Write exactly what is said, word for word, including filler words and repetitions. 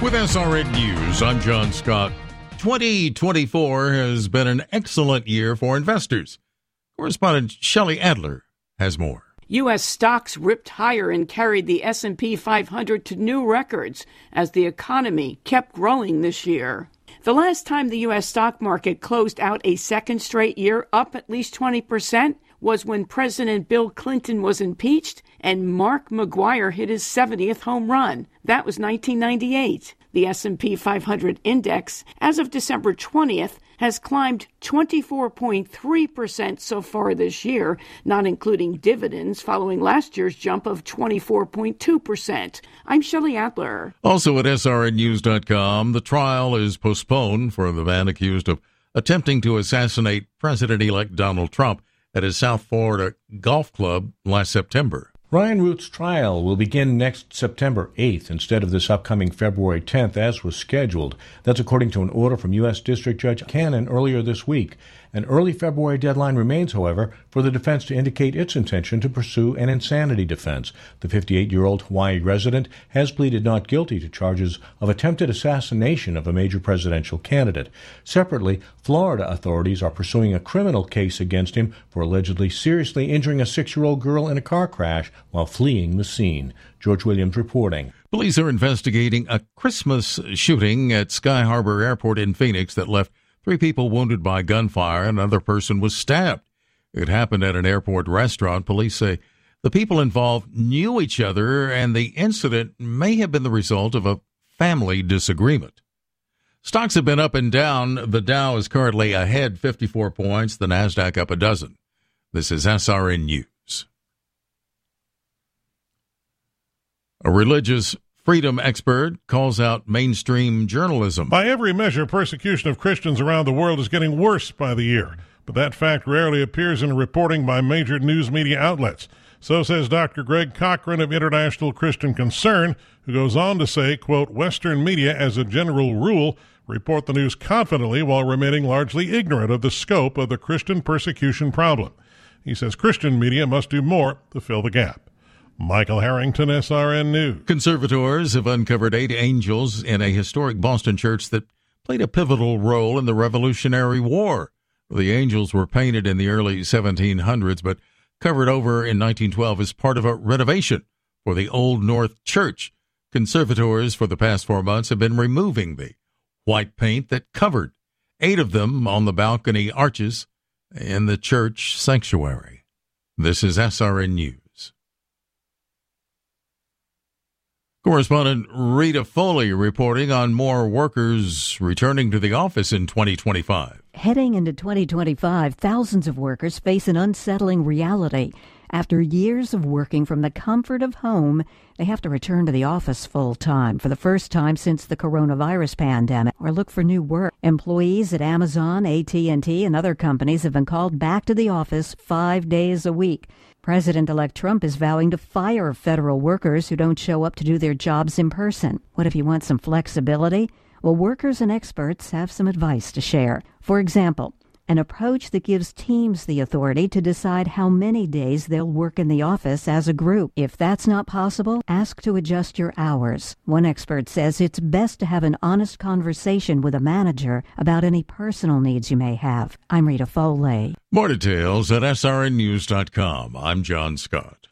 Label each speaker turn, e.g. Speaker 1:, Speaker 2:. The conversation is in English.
Speaker 1: With S R N News, I'm John Scott. twenty twenty-four has been an excellent year for investors. Correspondent Shelley Adler has more.
Speaker 2: U S stocks ripped higher and carried the S and P five hundred to new records as the economy kept growing this year. The last time the U S stock market closed out a second straight year up at least twenty percent was when President Bill Clinton was impeached and Mark McGwire hit his seventieth home run. That was nineteen ninety-eight. The S and P five hundred index, as of December twentieth, has climbed twenty-four point three percent so far this year, not including dividends following last year's jump of twenty-four point two percent. I'm Shelley Adler.
Speaker 1: Also at S R N news dot com, the trial is postponed for the man accused of attempting to assassinate President-elect Donald Trump at his South Florida golf club last September.
Speaker 3: Ryan Root's trial will begin next September eighth instead of this upcoming February tenth, as was scheduled. That's according to an order from U S District Judge Cannon earlier this week. An early February deadline remains, however, for the defense to indicate its intention to pursue an insanity defense. The fifty-eight-year-old Hawaii resident has pleaded not guilty to charges of attempted assassination of a major presidential candidate. Separately, Florida authorities are pursuing a criminal case against him for allegedly seriously injuring a six-year-old girl in a car crash while fleeing the scene. George Williams reporting.
Speaker 1: Police are investigating a Christmas shooting at Sky Harbor Airport in Phoenix that left three people wounded by gunfire and another person was stabbed. It happened at an airport restaurant. Police say the people involved knew each other and the incident may have been the result of a family disagreement. Stocks have been up and down. The Dow is currently ahead fifty-four points, the NASDAQ up a dozen. This is S R N News. A religious freedom expert calls out mainstream journalism.
Speaker 4: By every measure, persecution of Christians around the world is getting worse by the year. But that fact rarely appears in reporting by major news media outlets. So says Doctor Greg Cochran of International Christian Concern, who goes on to say, quote, Western media, as a general rule, report the news confidently while remaining largely ignorant of the scope of the Christian persecution problem. He says Christian media must do more to fill the gap. Michael Harrington, S R N News.
Speaker 1: Conservators have uncovered eight angels in a historic Boston church that played a pivotal role in the Revolutionary War. The angels were painted in the early seventeen hundreds, but covered over in nineteen twelve as part of a renovation for the Old North Church. Conservators for the past four months have been removing the white paint that covered eight of them on the balcony arches in the church sanctuary. This is S R N News. Correspondent Rita Foley reporting on more workers returning to the office in twenty twenty-five.
Speaker 5: Heading into twenty twenty-five, thousands of workers face an unsettling reality. After years of working from the comfort of home, they have to return to the office full-time for the first time since the coronavirus pandemic or look for new work. Employees at Amazon, A T and T, and other companies have been called back to the office five days a week. President-elect Trump is vowing to fire federal workers who don't show up to do their jobs in person. What if you want some flexibility? Well, workers and experts have some advice to share. For example, an approach that gives teams the authority to decide how many days they'll work in the office as a group. If that's not possible, ask to adjust your hours. One expert says it's best to have an honest conversation with a manager about any personal needs you may have. I'm Rita Foley.
Speaker 1: More details at S R N news dot com. I'm John Scott.